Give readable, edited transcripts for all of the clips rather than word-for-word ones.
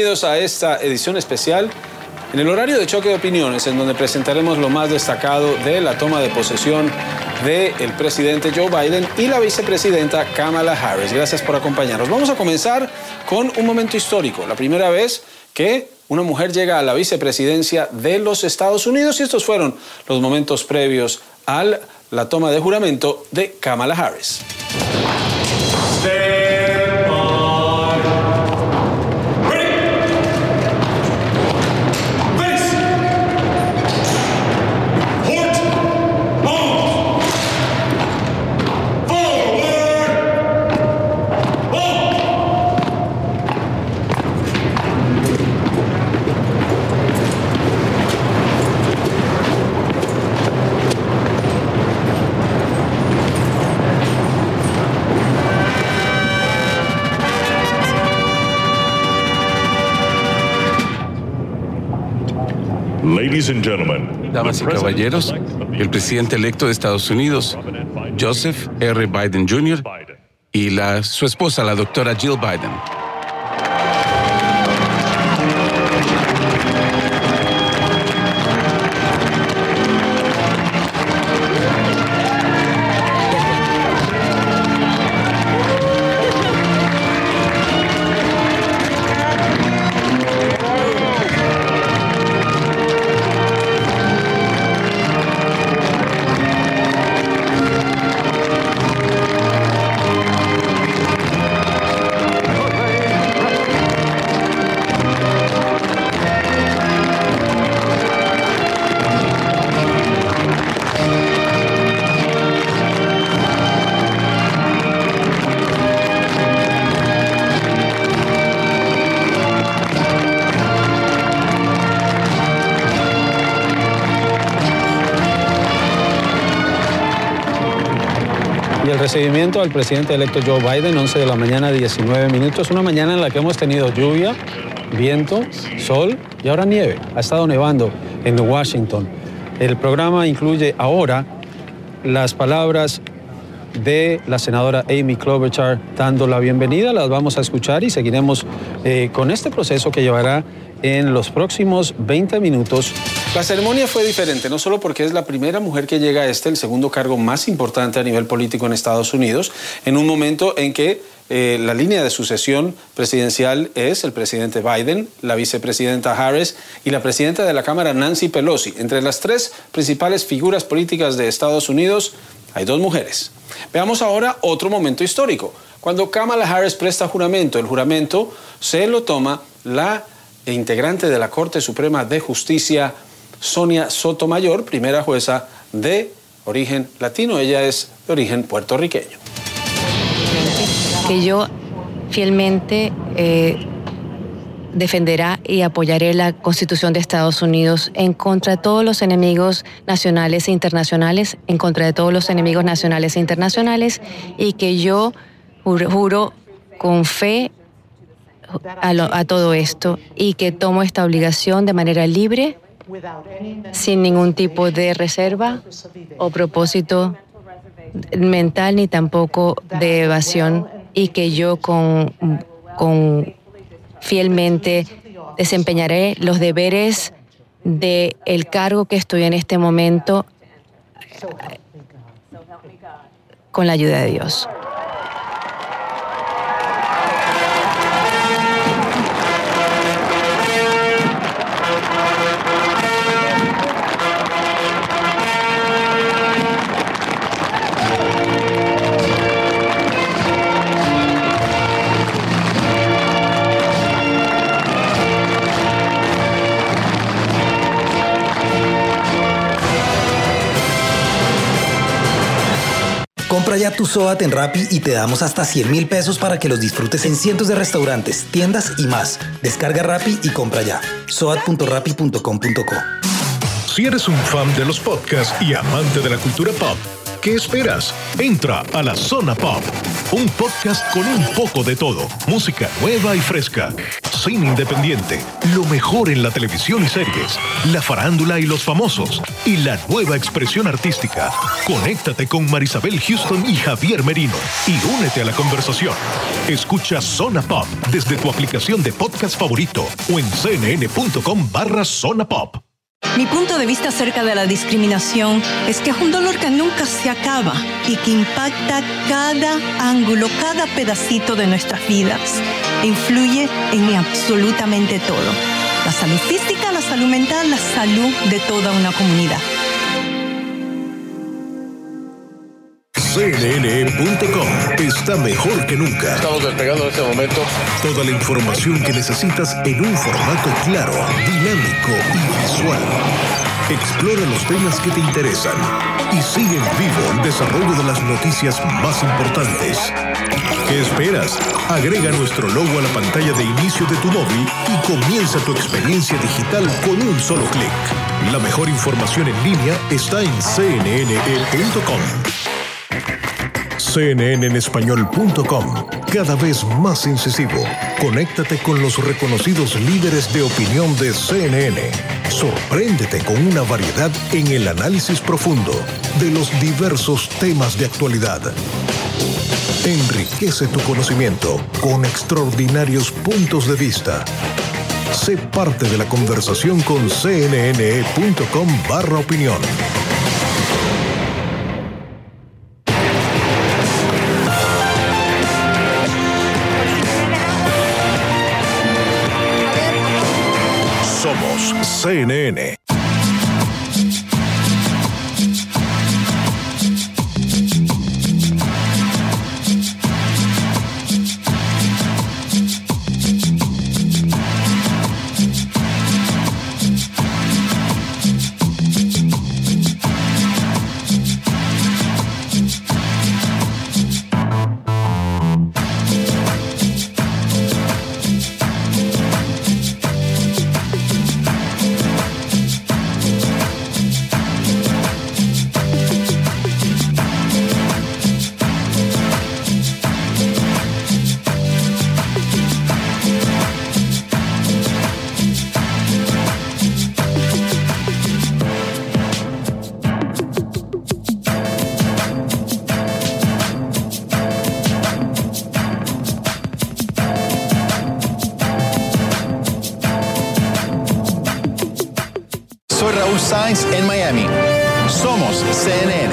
bienvenidos a esta edición especial en el horario de choque de opiniones, en donde presentaremos lo más destacado de la toma de posesión del presidente Joe Biden y la vicepresidenta Kamala Harris. Gracias por acompañarnos. Vamos a comenzar con un momento histórico, la primera vez que una mujer llega a la vicepresidencia de los Estados Unidos, y estos fueron los momentos previos a la toma de juramento de Kamala Harris. Ladies and gentlemen, damas y caballeros, el presidente electo de Estados Unidos, Joseph R. Biden Jr., y su esposa, la doctora Jill Biden. Y el recibimiento al presidente electo Joe Biden, 11 de la mañana, 19 minutos. Una mañana en la que hemos tenido lluvia, viento, sol y ahora nieve. Ha estado nevando en Washington. El programa incluye ahora las palabras de la senadora Amy Klobuchar dando la bienvenida. Las vamos a escuchar y seguiremos con este proceso que llevará en los próximos 20 minutos. La ceremonia fue diferente, no solo porque es la primera mujer que llega a el segundo cargo más importante a nivel político en Estados Unidos, en un momento en que la línea de sucesión presidencial es el presidente Biden, la vicepresidenta Harris y la presidenta de la Cámara, Nancy Pelosi. Entre las tres principales figuras políticas de Estados Unidos hay dos mujeres. Veamos ahora otro momento histórico. Cuando Kamala Harris presta juramento, el juramento se lo toma la integrante de la Corte Suprema de Justicia, Sonia Sotomayor, primera jueza de origen latino. Ella es de origen puertorriqueño. Que yo fielmente defenderá y apoyaré la Constitución de Estados Unidos en contra de todos los enemigos nacionales e internacionales, en contra de todos los enemigos nacionales e internacionales, y que yo juro con fe a todo esto, y que tomo esta obligación de manera libre, sin ningún tipo de reserva o propósito mental ni tampoco de evasión, y que yo con fielmente desempeñaré los deberes del cargo que estoy en este momento con la ayuda de Dios. Compra ya tu SOAT en Rappi y te damos hasta 100,000 pesos para que los disfrutes en cientos de restaurantes, tiendas y más. Descarga Rappi y compra ya. SOAT.rappi.com.co. si eres un fan de los podcasts y amante de la cultura pop, ¿Qué esperas? Entra a la Zona Pop, un podcast con un poco de todo, música nueva y fresca, cine independiente, lo mejor en la televisión y series, la farándula y los famosos, y la nueva expresión artística. Conéctate con Marisabel Houston y Javier Merino y únete a la conversación. Escucha Zona Pop desde tu aplicación de podcast favorito o en cnn.com/Zona Pop. Mi punto de vista acerca de la discriminación es que es un dolor que nunca se acaba y que impacta cada ángulo, cada pedacito de nuestras vidas. E influye en absolutamente todo. La salud física, la salud mental, la salud de toda una comunidad. CNN.com está mejor que nunca. Estamos despegando en este momento. Toda la información que necesitas en un formato claro, dinámico y visual. Explora los temas que te interesan y sigue en vivo el desarrollo de las noticias más importantes. ¿Qué esperas? Agrega nuestro logo a la pantalla de inicio de tu móvil y comienza tu experiencia digital con un solo clic. La mejor información en línea está en cnne.com. cnnenespañol.com, cada vez más incisivo. Conéctate con los reconocidos líderes de opinión de CNN. Sorpréndete con una variedad en el análisis profundo de los diversos temas de actualidad. Enriquece tu conocimiento con extraordinarios puntos de vista. Sé parte de la conversación con cnne.com/opinión. Somos CNN. Soy Raúl Sainz en Miami. Somos CNN.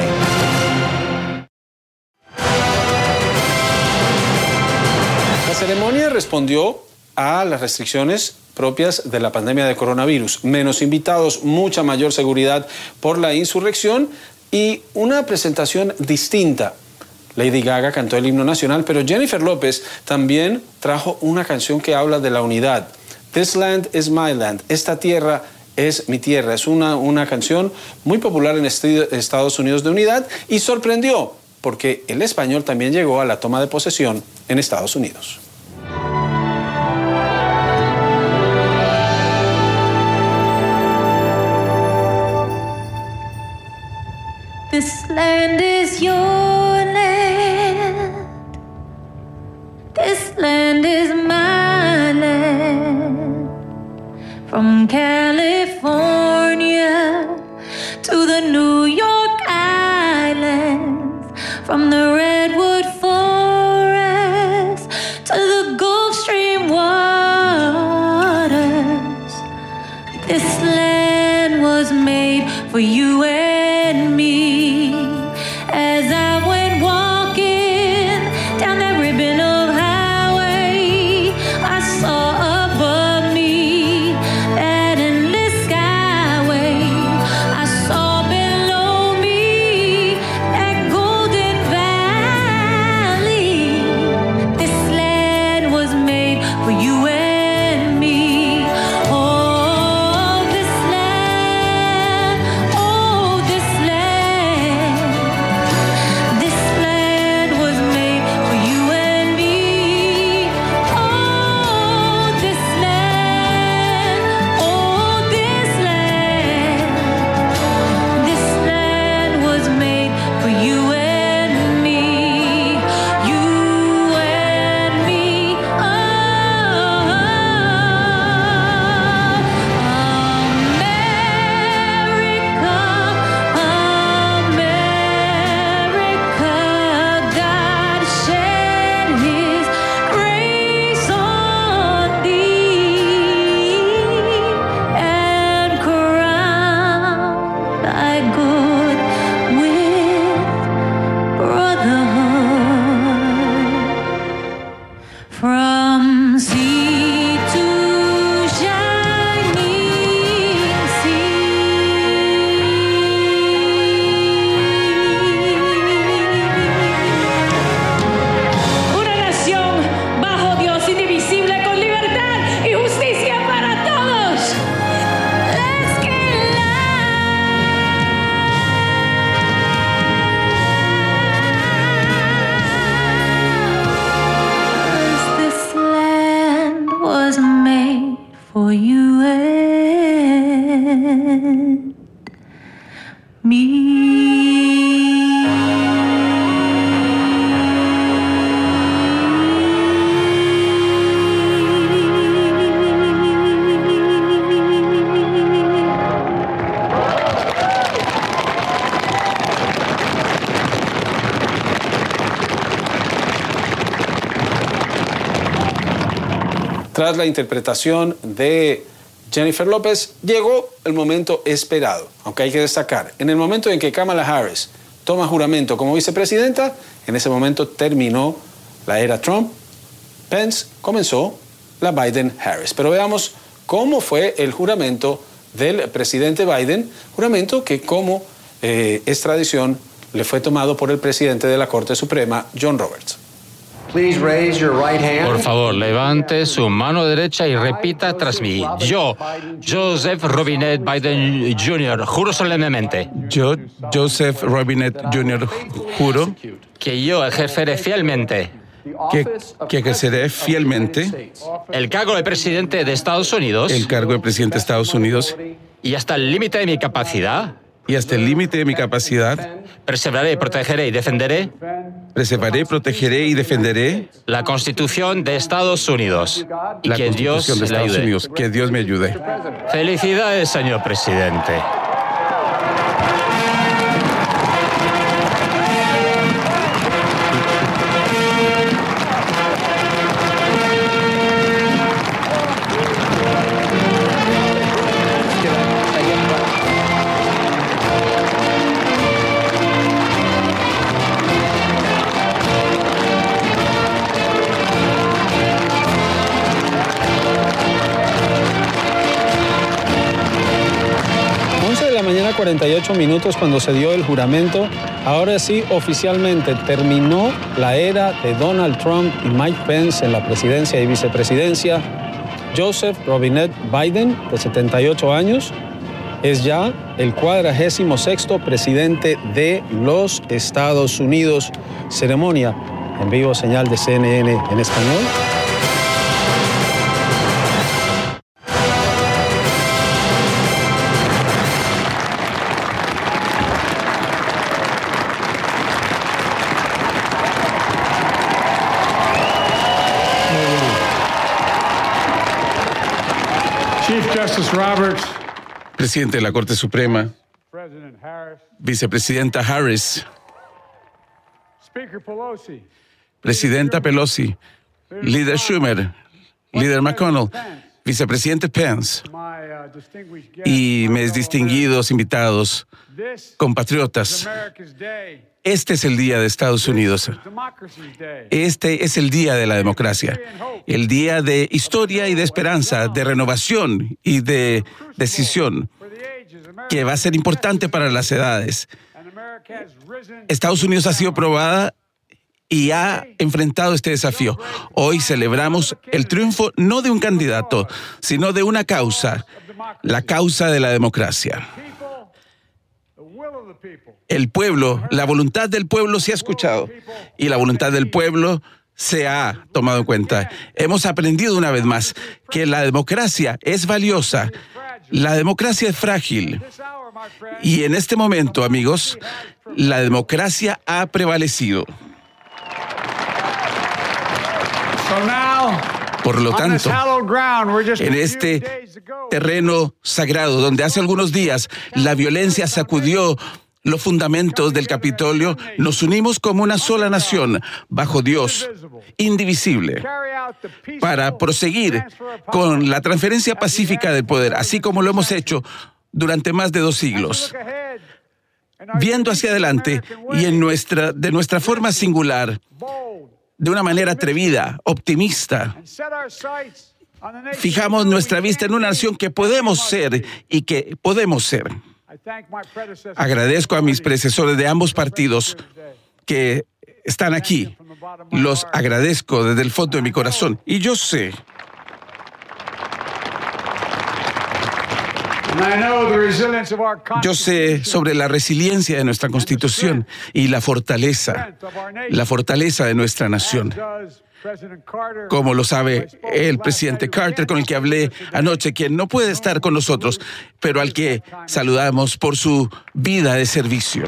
La ceremonia respondió a las restricciones propias de la pandemia de coronavirus. Menos invitados, mucha mayor seguridad por la insurrección y una presentación distinta. Lady Gaga cantó el himno nacional, pero Jennifer López también trajo una canción que habla de la unidad. This land is my land. Esta tierra es mi tierra. Es una canción muy popular en Estados Unidos de unidad y sorprendió porque el español también llegó a la toma de posesión en Estados Unidos. This land is your land. This land is my land. From California to the New York Islands, from the Redwood Forest to the Gulf Stream waters. This land was made for you and me. As I went walking down that ribbon of highway, I saw above me that endless skyway. I saw below me that golden valley. This land was made for you and me. Oh, this land, Tras la interpretación de Jennifer López, llegó el momento esperado, aunque hay que destacar, en el momento en que Kamala Harris toma juramento como vicepresidenta, en ese momento terminó la era Trump, Pence comenzó la Biden-Harris. Pero veamos cómo fue el juramento del presidente Biden, juramento que como es tradición le fue tomado por el presidente de la Corte Suprema, John Roberts. Por favor, levante su mano derecha y repita tras mí. Yo, Joseph Robinette Biden Jr., juro solemnemente. Yo, Joseph Robinette Jr., juro Que yo ejerceré fielmente que ejerceré fielmente el cargo de presidente de Estados Unidos el cargo de presidente de Estados Unidos y hasta el límite de mi capacidad y hasta el límite de mi capacidad preservaré, protegeré y defenderé preservaré, protegeré y defenderé la Constitución de Estados Unidos. Y la que Dios Constitución de le Estados ayude. Unidos. Que Dios me ayude. Felicidades, señor presidente. Mañana 48 minutos cuando se dio el juramento. Ahora sí, oficialmente terminó la era de Donald Trump y Mike Pence en la presidencia y vicepresidencia. Joseph Robinette Biden, de 78 años, es ya el 46º presidente de los Estados Unidos. Ceremonia en vivo, señal de CNN en español. Roberts, presidente de la Corte Suprema, President Harris, vicepresidenta Harris, Speaker Pelosi, presidenta Pelosi, líder Schumer, líder McConnell, vicepresidente Pence y mis distinguidos invitados, compatriotas. Este es el día de Estados Unidos. Este es el día de la democracia, el día de historia y de esperanza, de renovación y de decisión, que va a ser importante para las edades. Estados Unidos ha sido probada y ha enfrentado este desafío. Hoy celebramos el triunfo no de un candidato, sino de una causa, la causa de la democracia. El pueblo, la voluntad del pueblo se ha escuchado y la voluntad del pueblo se ha tomado en cuenta. Hemos aprendido una vez más que la democracia es valiosa, la democracia es frágil y en este momento, amigos, la democracia ha prevalecido. Por lo tanto, en este terreno sagrado, donde hace algunos días la violencia sacudió los fundamentos del Capitolio, nos unimos como una sola nación, bajo Dios, indivisible, para proseguir con la transferencia pacífica del poder, así como lo hemos hecho durante más de 2 siglos. Viendo hacia adelante y de nuestra forma singular, de una manera atrevida, optimista, fijamos nuestra vista en una nación que podemos ser y que podemos ser. Agradezco a mis predecesores de ambos partidos que están aquí. Los agradezco desde el fondo de mi corazón. Y yo sé sobre la resiliencia de nuestra Constitución y la fortaleza de nuestra nación. como lo sabe el presidente Carter, con el que hablé anoche, quien no puede estar con nosotros, pero al que saludamos por su vida de servicio.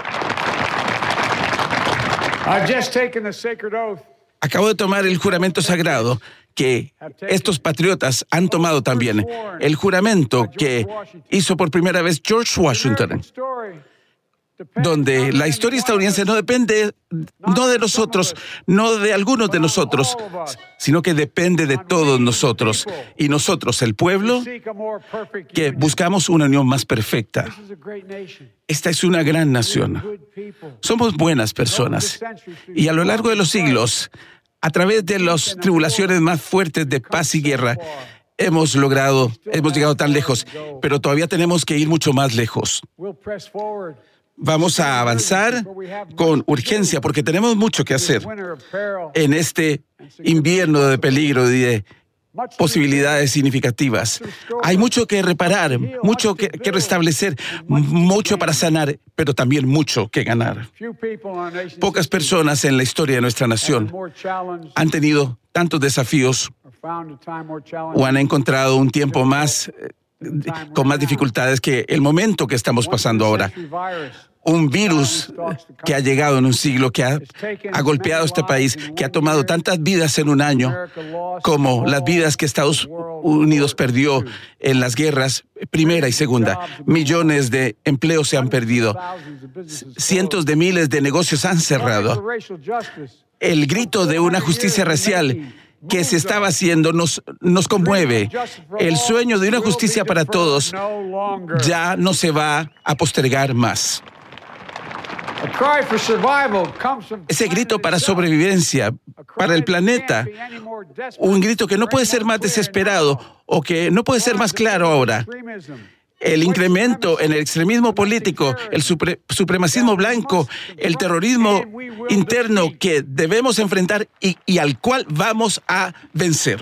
Acabo de tomar el juramento sagrado que estos patriotas han tomado también, el juramento que hizo por primera vez George Washington, donde la historia estadounidense no depende, no de nosotros, no de algunos de nosotros, sino que depende de todos nosotros. Y nosotros, el pueblo, que buscamos una unión más perfecta. Esta es una gran nación. Somos buenas personas. Y a lo largo de los siglos, a través de las tribulaciones más fuertes de paz y guerra, hemos llegado tan lejos, pero todavía tenemos que ir mucho más lejos. Vamos a avanzar con urgencia porque tenemos mucho que hacer en este invierno de peligro y de posibilidades significativas. Hay mucho que reparar, mucho que restablecer, mucho para sanar, pero también mucho que ganar. Pocas personas en la historia de nuestra nación han tenido tantos desafíos o han encontrado un tiempo más con más dificultades que el momento que estamos pasando ahora. Un virus que ha llegado en un siglo, que ha golpeado este país, que ha tomado tantas vidas en un año como las vidas que Estados Unidos perdió en las guerras primera y segunda. Millones de empleos se han perdido. Cientos de miles de negocios han cerrado. El grito de una justicia racial que se estaba haciendo nos conmueve. El sueño de una justicia para todos ya no se va a postergar más. Ese grito para sobrevivencia, para el planeta, un grito que no puede ser más desesperado o que no puede ser más claro ahora. El incremento en el extremismo político, el supremacismo blanco, el terrorismo interno que debemos enfrentar y al cual vamos a vencer.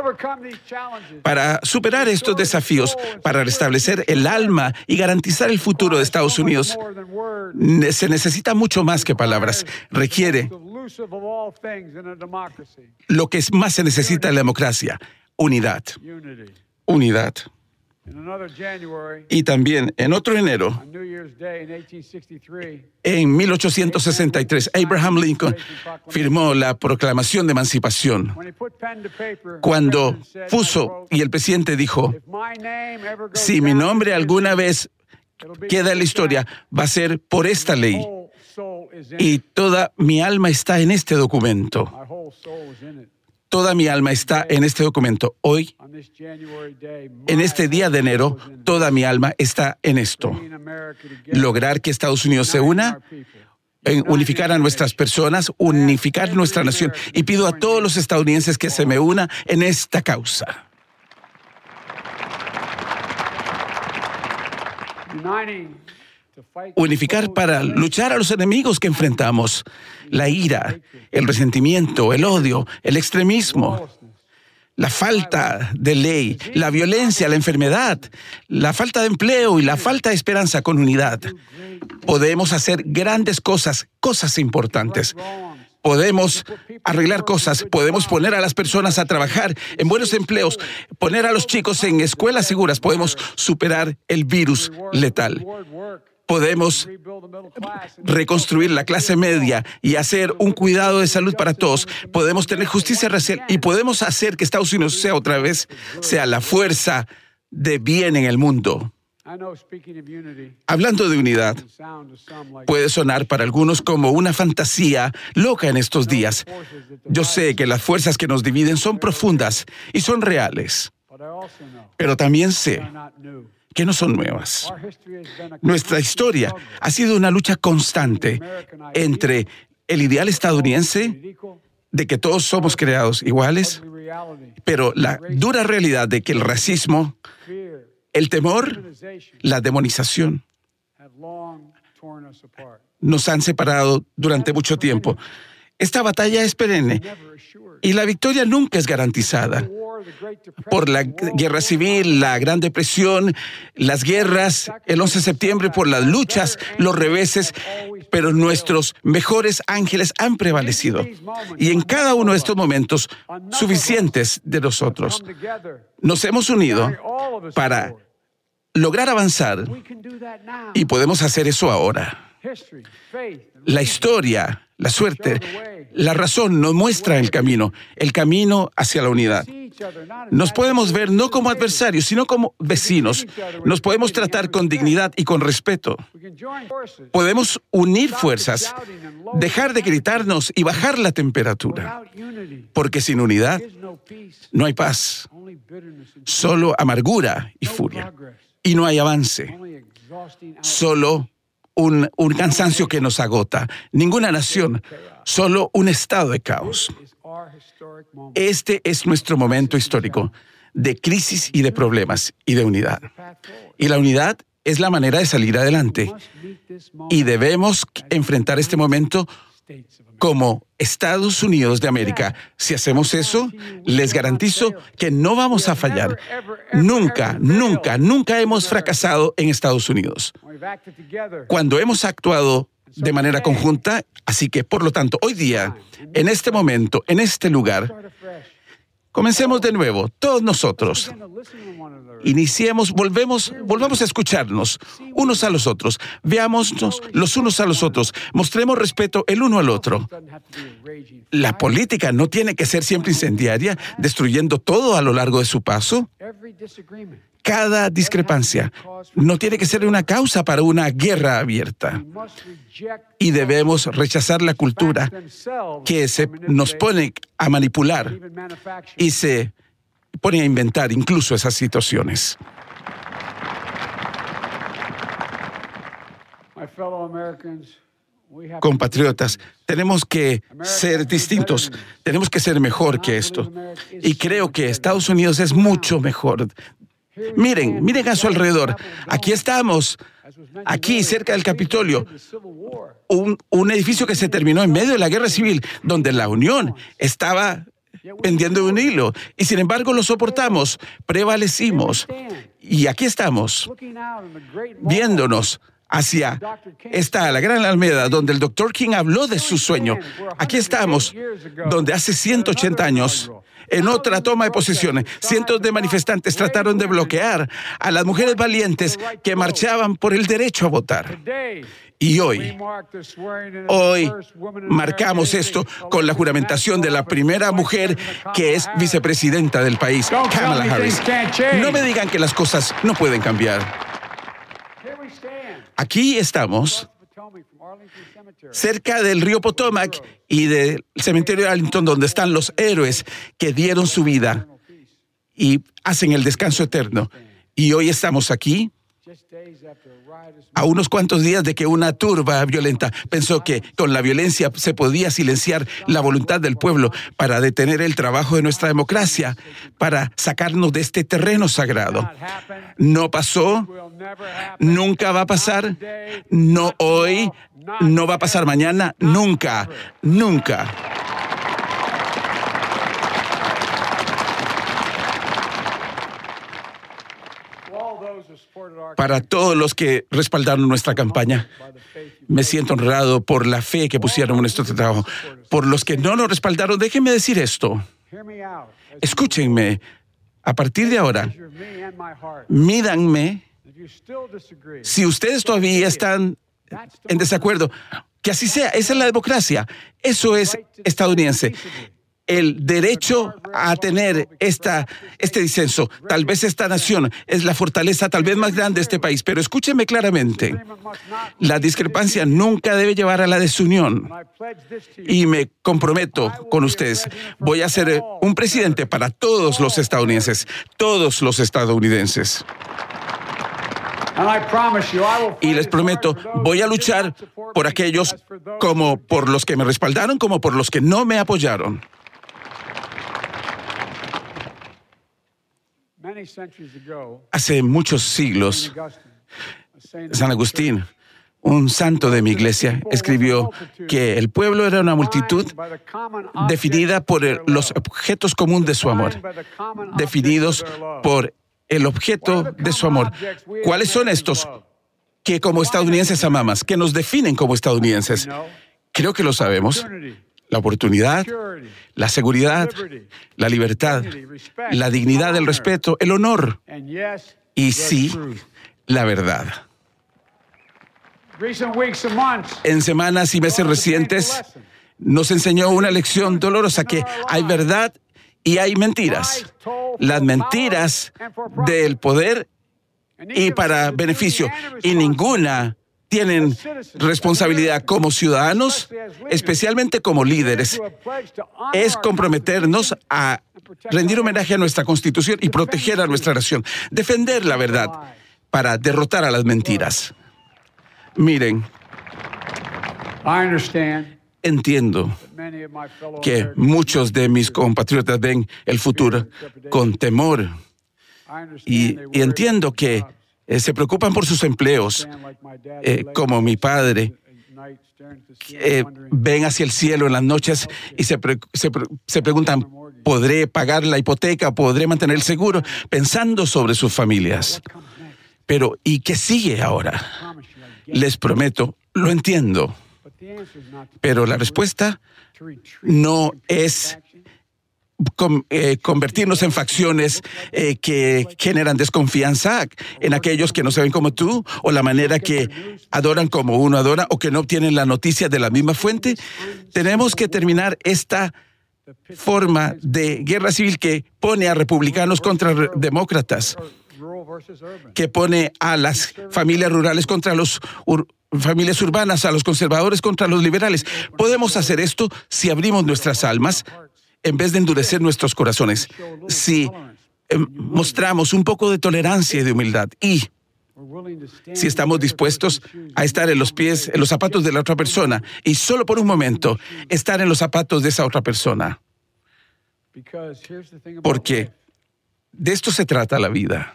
Para superar estos desafíos, para restablecer el alma y garantizar el futuro de Estados Unidos, se necesita mucho más que palabras. Requiere lo que más se necesita en la democracia: unidad. Unidad. Y también, en otro enero, en 1863, Abraham Lincoln firmó la Proclamación de Emancipación. Cuando puso, y el presidente dijo, si mi nombre alguna vez queda en la historia, va a ser por esta ley. Y toda mi alma está en este documento. Toda mi alma está en este documento. Hoy, en este día de enero, toda mi alma está en esto. Lograr que Estados Unidos se una, unificar a nuestras personas, unificar nuestra nación. Y pido a todos los estadounidenses que se me unan en esta causa. Unificar para luchar a los enemigos que enfrentamos: la ira, el resentimiento, el odio, el extremismo, la falta de ley, la violencia, la enfermedad, la falta de empleo y la falta de esperanza. Con unidad podemos hacer grandes cosas, cosas importantes. Podemos arreglar cosas, podemos poner a las personas a trabajar en buenos empleos, poner a los chicos en escuelas seguras, podemos superar el virus letal. Podemos reconstruir la clase media y hacer un cuidado de salud para todos. Podemos tener justicia racial y podemos hacer que Estados Unidos sea otra vez la fuerza de bien en el mundo. Hablando de unidad, puede sonar para algunos como una fantasía loca en estos días. Yo sé que las fuerzas que nos dividen son profundas y son reales, pero también sé que no son nuevas. Nuestra historia ha sido una lucha constante entre el ideal estadounidense de que todos somos creados iguales, pero la dura realidad de que el racismo, el temor, la demonización nos han separado durante mucho tiempo. Esta batalla es perenne y la victoria nunca es garantizada. Por la guerra civil, la Gran Depresión, las guerras, el 11 de septiembre, por las luchas, los reveses, pero nuestros mejores ángeles han prevalecido. Y en cada uno de estos momentos, suficientes de nosotros nos hemos unido para lograr avanzar, y podemos hacer eso ahora. La historia, la suerte, la razón nos muestra el camino hacia la unidad. Nos podemos ver no como adversarios, sino como vecinos. Nos podemos tratar con dignidad y con respeto. Podemos unir fuerzas, dejar de gritarnos y bajar la temperatura. Porque sin unidad no hay paz, solo amargura y furia. Y no hay avance, solo un cansancio que nos agota. Ninguna nación, solo un estado de caos. Este es nuestro momento histórico de crisis y de problemas y de unidad. Y la unidad es la manera de salir adelante. Y debemos enfrentar este momento como Estados Unidos de América. Si hacemos eso, les garantizo que no vamos a fallar. Nunca, nunca, nunca hemos fracasado en Estados Unidos cuando hemos actuado de manera conjunta. Así que, por lo tanto, hoy día, en este momento, en este lugar, comencemos de nuevo, todos nosotros. Iniciemos, volvamos a escucharnos unos a los otros. Veámonos los unos a los otros. Mostremos respeto el uno al otro. La política no tiene que ser siempre incendiaria, destruyendo todo a lo largo de su paso. Cada discrepancia no tiene que ser una causa para una guerra abierta. Y debemos rechazar la cultura que nos pone a manipular y se pone a inventar incluso esas situaciones. Compatriotas, tenemos que ser distintos, tenemos que ser mejor que esto. Y creo que Estados Unidos es mucho mejor. Miren a su alrededor. Aquí estamos, aquí cerca del Capitolio, un edificio que se terminó en medio de la guerra civil, donde la Unión estaba pendiendo de un hilo, y sin embargo lo soportamos, prevalecimos, y aquí estamos, viéndonos hacia la Gran Alameda, donde el Dr. King habló de su sueño. Aquí estamos, donde hace 180 años, en otra toma de posesión, cientos de manifestantes trataron de bloquear a las mujeres valientes que marchaban por el derecho a votar. Y hoy marcamos esto con la juramentación de la primera mujer que es vicepresidenta del país, Kamala Harris. No me digan que las cosas no pueden cambiar. Aquí estamos, cerca del río Potomac y del cementerio de Arlington, donde están los héroes que dieron su vida y hacen el descanso eterno. Y hoy estamos aquí, a unos cuantos días de que una turba violenta pensó que con la violencia se podía silenciar la voluntad del pueblo para detener el trabajo de nuestra democracia, para sacarnos de este terreno sagrado. No pasó, nunca va a pasar, no hoy, no va a pasar mañana, nunca, nunca. Para todos los que respaldaron nuestra campaña, me siento honrado por la fe que pusieron en nuestro trabajo. Por los que no nos respaldaron, déjenme decir esto. Escúchenme. A partir de ahora, mídanme. Si ustedes todavía están en desacuerdo, que así sea. Esa es la democracia. Eso es estadounidense. El derecho a tener este disenso. Tal vez esta nación es la fortaleza tal vez más grande de este país, pero escúchenme claramente. La discrepancia nunca debe llevar a la desunión. Y me comprometo con ustedes. Voy a ser un presidente para todos los estadounidenses. Todos los estadounidenses. Y les prometo, voy a luchar por aquellos como por los que me respaldaron, como por los que no me apoyaron. Hace muchos siglos, San Agustín, un santo de mi iglesia, escribió que el pueblo era una multitud definida por los objetos comunes de su amor, definidos por el objeto de su amor. ¿Cuáles son estos? que como estadounidenses amamos, que nos definen como estadounidenses. Creo que lo sabemos. La oportunidad, la seguridad, la libertad, la dignidad, el respeto, el honor y sí, la verdad. En semanas y meses recientes nos enseñó una lección dolorosa, que hay verdad y hay mentiras. Las mentiras del poder y para beneficio, y ninguna tienen responsabilidad como ciudadanos, especialmente como líderes, es comprometernos a rendir homenaje a nuestra Constitución y proteger a nuestra nación, defender la verdad para derrotar a las mentiras. Miren, entiendo que muchos de mis compatriotas ven el futuro con temor y entiendo que se preocupan por sus empleos, como mi padre. Ven hacia el cielo en las noches y se preguntan, ¿podré pagar la hipoteca? ¿Podré mantener el seguro? Pensando sobre sus familias. Pero, ¿y qué sigue ahora? Les prometo, lo entiendo. Pero la respuesta no es convertirnos en facciones que generan desconfianza en aquellos que no se ven como tú, o la manera que adoran como uno adora, o que no obtienen la noticia de la misma fuente. Tenemos que terminar esta forma de guerra civil que pone a republicanos contra demócratas, que pone a las familias rurales contra las familias urbanas, a los conservadores contra los liberales. Podemos hacer esto si abrimos nuestras almas en vez de endurecer nuestros corazones, si mostramos un poco de tolerancia y de humildad, y si estamos dispuestos a estar en los zapatos de la otra persona, y solo por un momento estar en los zapatos de esa otra persona. Porque de esto se trata la vida.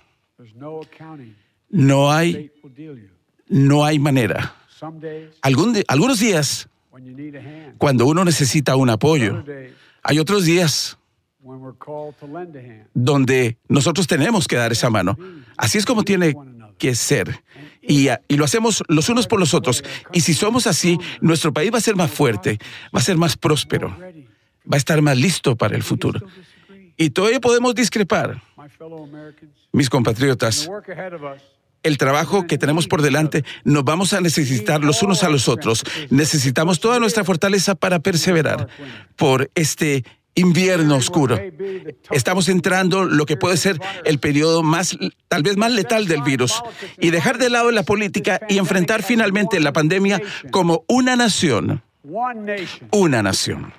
No hay manera. Algunos días, cuando uno necesita un apoyo, hay otros días donde nosotros tenemos que dar esa mano. Así es como tiene que ser. Y lo hacemos los unos por los otros. Y si somos así, nuestro país va a ser más fuerte, va a ser más próspero, va a estar más listo para el futuro. Y todavía podemos discrepar. Mis compatriotas, el trabajo que tenemos por delante, nos vamos a necesitar los unos a los otros. Necesitamos toda nuestra fortaleza para perseverar por este invierno oscuro. Estamos entrando lo que puede ser el periodo tal vez más letal del virus, y dejar de lado la política y enfrentar finalmente la pandemia como una nación. Una nación.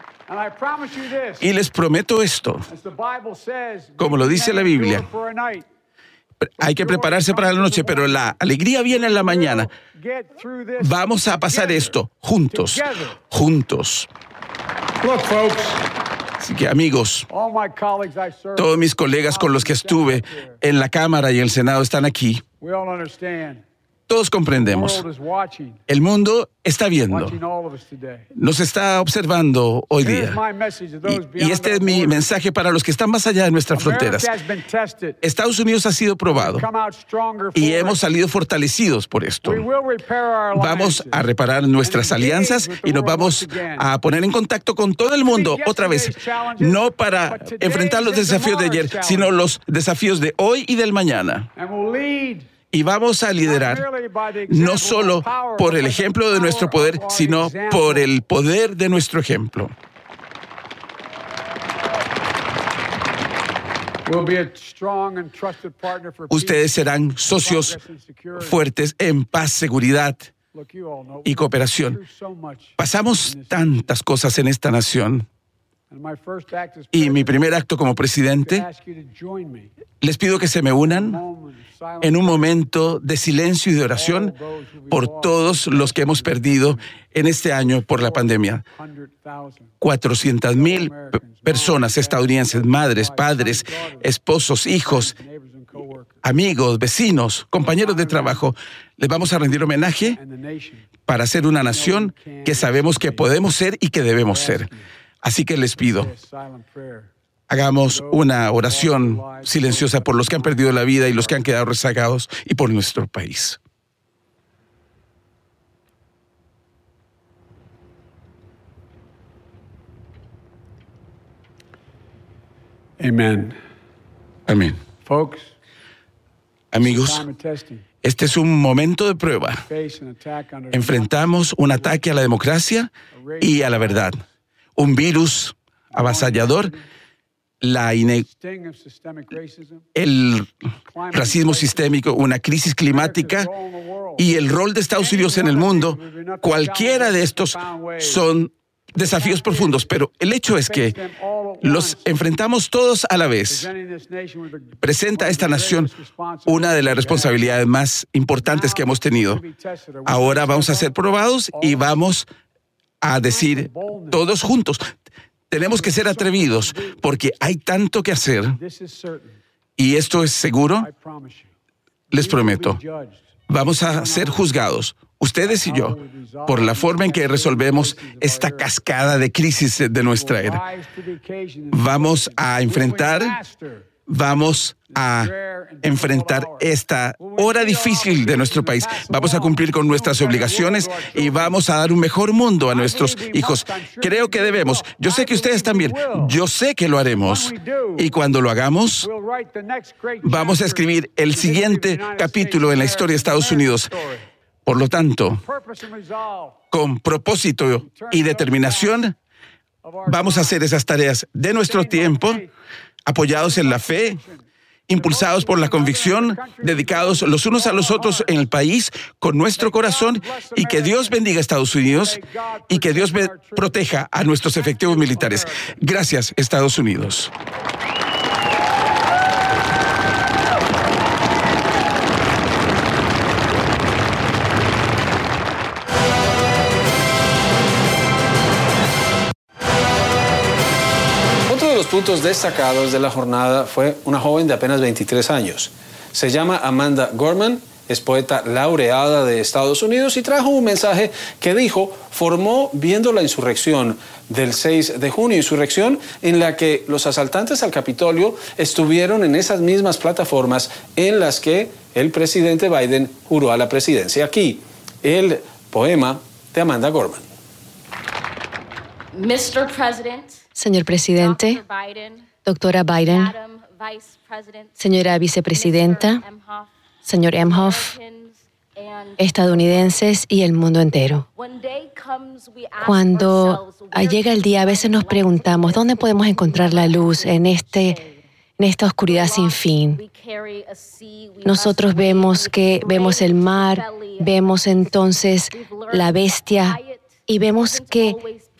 Y les prometo esto, como lo dice la Biblia. Hay que prepararse para la noche, pero la alegría viene en la mañana. Vamos a pasar esto juntos. Así que, amigos, todos mis colegas con los que estuve en la Cámara y en el Senado están aquí. Todos comprendemos. El mundo está viendo. Nos está observando hoy día. Y este es mi mensaje para los que están más allá de nuestras fronteras. Estados Unidos ha sido probado y hemos salido fortalecidos por esto. Vamos a reparar nuestras alianzas y nos vamos a poner en contacto con todo el mundo otra vez. No para enfrentar los desafíos de ayer, sino los desafíos de hoy y del mañana. Y vamos a liderar no solo por el ejemplo de nuestro poder, sino por el poder de nuestro ejemplo. Ustedes serán socios fuertes en paz, seguridad y cooperación. Pasamos tantas cosas en esta nación. Y mi primer acto como presidente, les pido que se me unan en un momento de silencio y de oración por todos los que hemos perdido en este año por la pandemia. 400,000 personas estadounidenses, madres, padres, esposos, hijos, amigos, vecinos, compañeros de trabajo. Les vamos a rendir homenaje para ser una nación que sabemos que podemos ser y que debemos ser. Así que les pido, hagamos una oración silenciosa por los que han perdido la vida y los que han quedado rezagados y por nuestro país. Amen. Amén. Folks, Amigos, time of testing. este es un momento de prueba. Face an attack on our Enfrentamos un ataque a la democracia y a la verdad. Un virus avasallador, sting of systemic racism, el racismo sistémico, una crisis climática y el rol de Estados Unidos en el mundo. Cualquiera de estos son desafíos profundos, pero el hecho es que los enfrentamos todos a la vez. Presenta a esta nación una de las responsabilidades más importantes que hemos tenido. Ahora vamos a ser probados y vamos a decir todos juntos, tenemos que ser atrevidos porque hay tanto que hacer y esto es seguro, les prometo. Vamos a ser juzgados, ustedes y yo, por la forma en que resolvemos esta cascada de crisis de nuestra era. Vamos a enfrentar esta hora difícil de nuestro país. Vamos a cumplir con nuestras obligaciones y vamos a dar un mejor mundo a nuestros hijos. Creo que debemos. Yo sé que ustedes también. Yo sé que lo haremos. Y cuando lo hagamos, vamos a escribir el siguiente capítulo en la historia de Estados Unidos. Por lo tanto, con propósito y determinación, vamos a hacer esas tareas de nuestro tiempo, apoyados en la fe, impulsados por la convicción, dedicados los unos a los otros en el país, con nuestro corazón, y que Dios bendiga a Estados Unidos y que Dios proteja a nuestros efectivos militares. Gracias, Estados Unidos. Los puntos destacados de la jornada fue una joven de apenas 23 años. Se llama Amanda Gorman, es poeta laureada de Estados Unidos y trajo un mensaje que dijo, formó viendo la insurrección del 6 de junio, insurrección en la que los asaltantes al Capitolio estuvieron en esas mismas plataformas en las que el presidente Biden juró a la presidencia. Aquí, el poema de Amanda Gorman. Mr. President, Señor presidente, doctora Biden, señora vicepresidenta, señor Emhoff, estadounidenses y el mundo entero. Cuando llega el día, a veces nos preguntamos, ¿dónde podemos encontrar la luz en esta oscuridad sin fin? Nosotros vemos el mar, vemos entonces la bestia y vemos que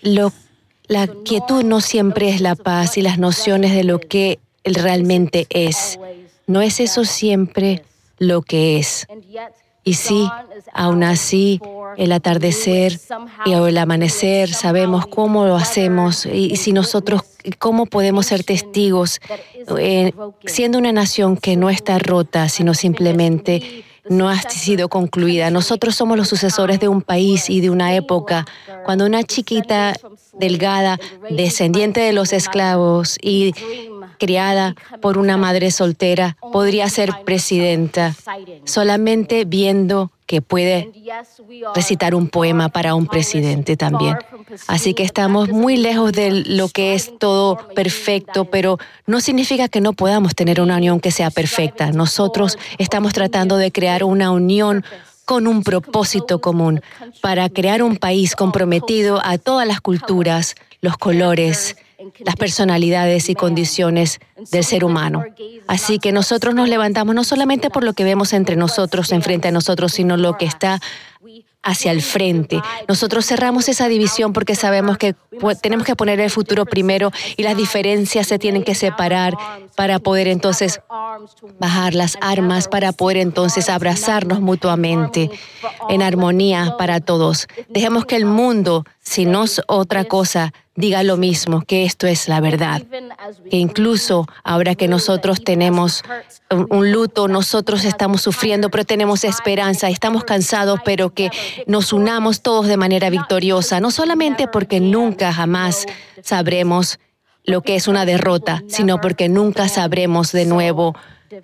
la quietud no siempre es la paz y las nociones de lo que realmente es. No es eso siempre lo que es. Y sí, aún así, el atardecer y el amanecer, sabemos cómo lo hacemos y si nosotros, cómo podemos ser testigos, siendo una nación que no está rota, sino simplemente no ha sido concluida. Nosotros somos los sucesores de un país y de una época cuando una chiquita delgada, descendiente de los esclavos y criada por una madre soltera, podría ser presidenta solamente viendo que puede recitar un poema para un presidente también. Así que estamos muy lejos de lo que es todo perfecto, pero no significa que no podamos tener una unión que sea perfecta. Nosotros estamos tratando de crear una unión con un propósito común para crear un país comprometido a todas las culturas, los colores, las personalidades y condiciones del ser humano. Así que nosotros nos levantamos no solamente por lo que vemos entre nosotros, enfrente a nosotros, sino lo que está hacia el frente. Nosotros cerramos esa división porque sabemos que tenemos que poner el futuro primero y las diferencias se tienen que separar para poder entonces bajar las armas, para poder entonces abrazarnos mutuamente en armonía para todos. Dejemos que el mundo, si no es otra cosa, diga lo mismo, que esto es la verdad. Que incluso ahora que nosotros tenemos un luto, nosotros estamos sufriendo, pero tenemos esperanza, estamos cansados, pero que nos unamos todos de manera victoriosa, no solamente porque nunca jamás sabremos lo que es una derrota, sino porque nunca sabremos de nuevo.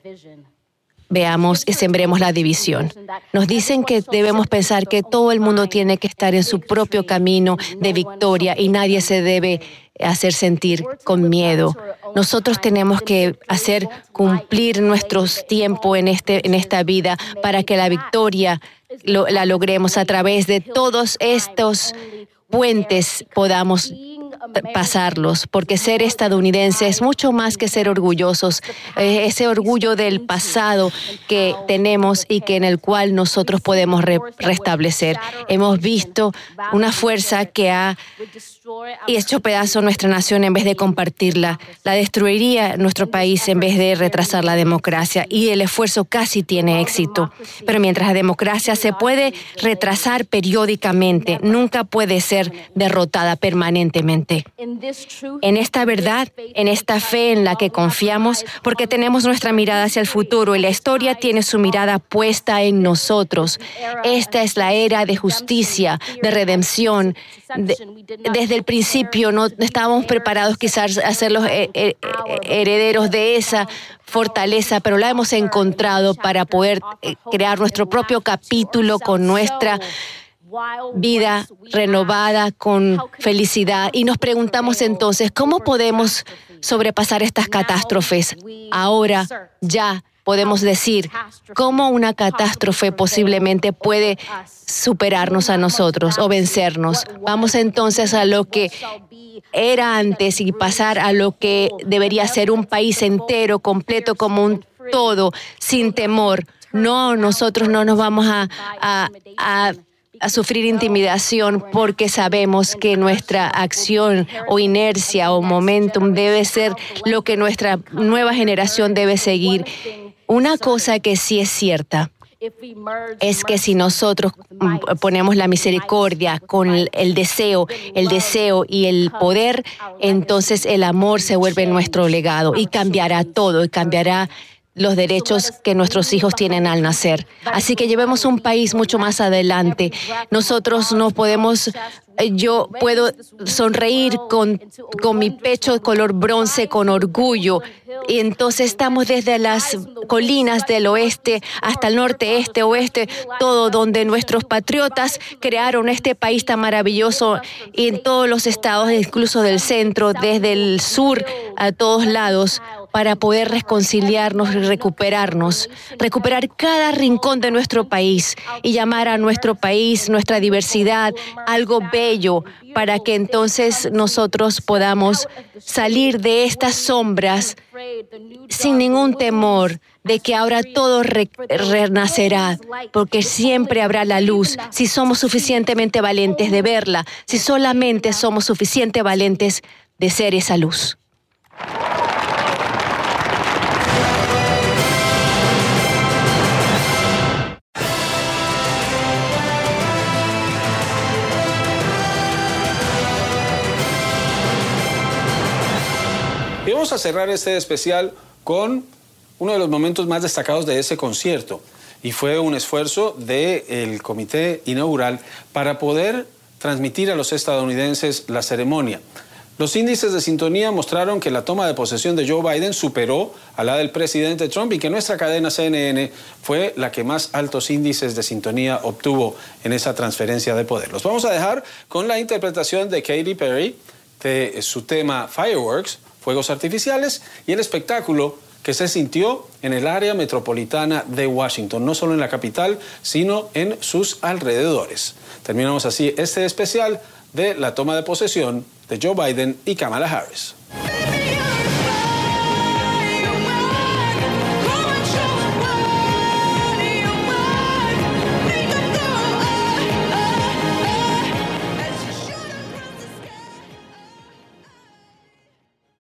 Veamos y sembremos la división. Nos dicen que debemos pensar que todo el mundo tiene que estar en su propio camino de victoria y nadie se debe hacer sentir con miedo. Nosotros tenemos que hacer cumplir nuestro tiempo en esta vida para que la victoria la logremos a través de todos estos puentes podamos pasarlos, porque ser estadounidense es mucho más que ser orgullosos, ese orgullo del pasado que tenemos y que en el cual nosotros podemos restablecer. Hemos visto una fuerza que ha hecho pedazo nuestra nación en vez de compartirla, la destruiría nuestro país en vez de retrasar la democracia, y el esfuerzo casi tiene éxito. Pero mientras la democracia se puede retrasar periódicamente, nunca puede ser derrotada permanentemente. En esta verdad, en esta fe en la que confiamos, porque tenemos nuestra mirada hacia el futuro y la historia tiene su mirada puesta en nosotros. Esta es la era de justicia, de redención. Desde el principio no estábamos preparados quizás a ser los herederos de esa fortaleza, pero la hemos encontrado para poder crear nuestro propio capítulo con nuestra vida renovada, con felicidad. Y nos preguntamos entonces, ¿cómo podemos sobrepasar estas catástrofes? Ahora ya podemos decir cómo una catástrofe posiblemente puede superarnos a nosotros o vencernos. Vamos entonces a lo que era antes y pasar a lo que debería ser un país entero, completo, como un todo, sin temor. No, nosotros no nos vamos a sufrir intimidación porque sabemos que nuestra acción o inercia o momentum debe ser lo que nuestra nueva generación debe seguir. Una cosa que sí es cierta es que si nosotros ponemos la misericordia con el deseo y el poder, entonces el amor se vuelve nuestro legado y cambiará todo, y cambiará los derechos que nuestros hijos tienen al nacer. Así que llevemos un país mucho más adelante. Nosotros no podemos, yo puedo sonreír con mi pecho de color bronce con orgullo. Y entonces estamos desde las colinas del oeste hasta el norte, este, oeste, todo donde nuestros patriotas crearon este país tan maravilloso, y en todos los estados, incluso del centro, desde el sur a todos lados, para poder reconciliarnos y recuperar cada rincón de nuestro país y llamar a nuestro país, nuestra diversidad, algo bello, para que entonces nosotros podamos salir de estas sombras sin ningún temor de que ahora todo renacerá, porque siempre habrá la luz si somos suficientemente valientes de verla, si solamente somos suficientemente valientes de ser esa luz. Y vamos a cerrar este especial con uno de los momentos más destacados de ese concierto. Y fue un esfuerzo del comité inaugural para poder transmitir a los estadounidenses la ceremonia. Los índices de sintonía mostraron que la toma de posesión de Joe Biden superó a la del presidente Trump y que nuestra cadena CNN fue la que más altos índices de sintonía obtuvo en esa transferencia de poder. Los vamos a dejar con la interpretación de Katy Perry de su tema Fireworks, fuegos artificiales, y el espectáculo que se sintió en el área metropolitana de Washington, no solo en la capital, sino en sus alrededores. Terminamos así este especial de la toma de posesión de Joe Biden y Kamala Harris.